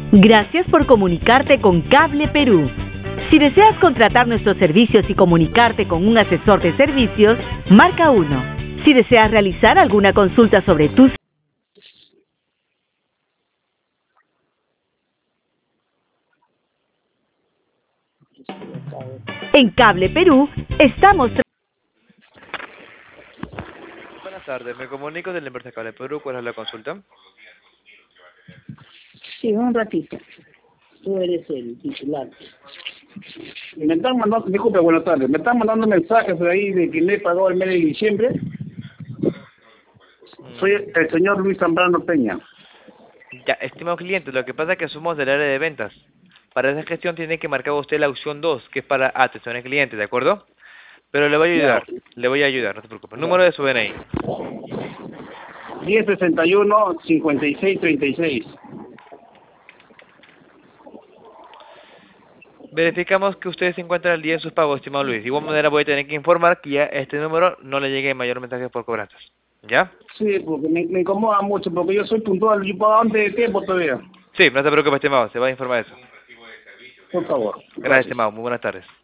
Gracias por comunicarte con Cable Perú. Si deseas contratar nuestros servicios y comunicarte con un asesor de servicios, marca 1. Si deseas realizar alguna consulta sobre tus... En Cable Perú estamos... Buenas tardes, me comunico de la empresa Cable Perú. ¿Cuál es la consulta? Sí, un ratito. Tú eres el titular. Me están mandando, disculpe, buenas tardes. Me están mandando mensajes de ahí de que le pagó el mes de diciembre. Soy el señor Luis Zambrano Peña. Ya, estimado cliente, lo que pasa es que somos del área de ventas. Para esa gestión tiene que marcar usted la opción 2, que es para atención al cliente, ¿de acuerdo? Pero le voy a Ya. ayudar, no se preocupe. Número de su DNI. 1061-5636. Verificamos que usted se encuentra al día en sus pagos, estimado Luis. De igual manera voy a tener que informar que ya este número no le llegue mayor mensaje por cobranzas. ¿Ya? Sí, porque me incomoda mucho, porque yo soy puntual. Yo pago antes de tiempo todavía. Sí, no se preocupe, estimado, se va a informar de eso. Por favor. Gracias, Gracias. estimado. Muy buenas tardes.